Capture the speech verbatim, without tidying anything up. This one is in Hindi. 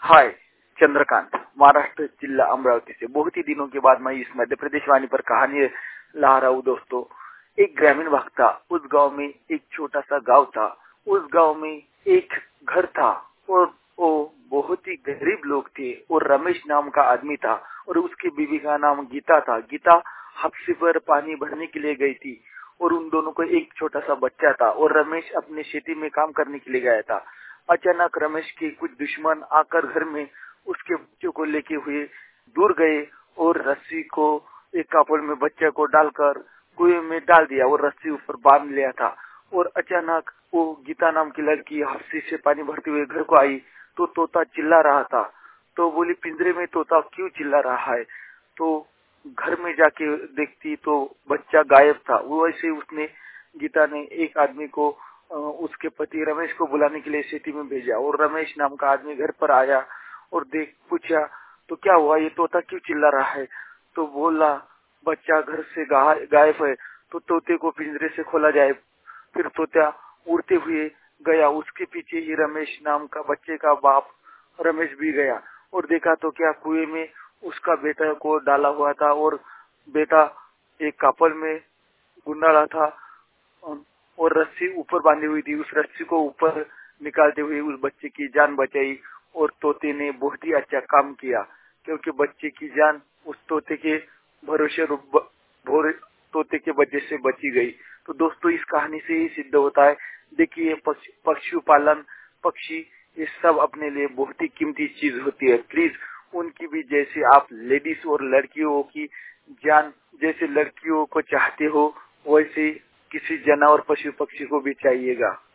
हाय, चंद्रकांत, महाराष्ट्र जिला अमरावती से बहुत ही दिनों के बाद मैं इस मध्य प्रदेश वाणी पर कहानी ला रहा हूँ। दोस्तों, एक ग्रामीण भाग था। उस गांव में एक छोटा सा गांव था। उस गांव में एक घर था और वो बहुत ही गरीब लोग थे। और रमेश नाम का आदमी था और उसकी बीवी का नाम गीता था। गीता हफ्ते पर पानी भरने के लिए गई थी और उन दोनों को एक छोटा सा बच्चा था। और रमेश अपने खेती में काम करने के लिए गया था। अचानक रमेश के कुछ दुश्मन आकर घर में उसके बच्चों को लेके हुए दूर गए और रस्सी को एक कापड़ में बच्चे को डालकर कुएं में डाल दिया और रस्सी ऊपर बांध लिया था। और अचानक वो गीता नाम की लड़की हफ्सी से पानी भरते हुए घर को आई तो तोता चिल्ला रहा था। तो बोली, पिंजरे में तोता क्यों चिल्ला रहा है? तो घर में जाके देखती तो बच्चा गायब था। वो वैसे उसने गीता ने एक आदमी को उसके पति रमेश को बुलाने के लिए सिटी में भेजा और रमेश नाम का आदमी घर पर आया और देख पूछा, तो क्या हुआ, ये तोता क्यों चिल्ला रहा है? तो बोला, बच्चा घर से गायब है तो तोते को पिंजरे से खोला जाए। फिर तोता उड़ते हुए गया। उसके पीछे ही रमेश नाम का बच्चे का बाप रमेश भी गया और देखा तो क्या, कुएं में उसका बेटा को डाला हुआ था और बेटा एक कापड़ में गुंडाला था और रस्सी ऊपर बांधी हुई थी। उस रस्सी को ऊपर निकालते हुए उस बच्चे की जान बचाई और तोते ने बहुत ही अच्छा काम किया क्योंकि बच्चे की जान उस तोते के भरोसे तोते के वजह से बची गई। तो दोस्तों, इस कहानी से ही सिद्ध होता है, देखिए पशु पालन, पक्षी, ये सब अपने लिए बहुत ही कीमती चीज होती है। प्लीज उनकी भी जैसे आप लेडीज और लड़कियों की जान जैसे लड़कियों को चाहते हो वैसे किसी जानवर पशु पक्षी को भी चाहिएगा।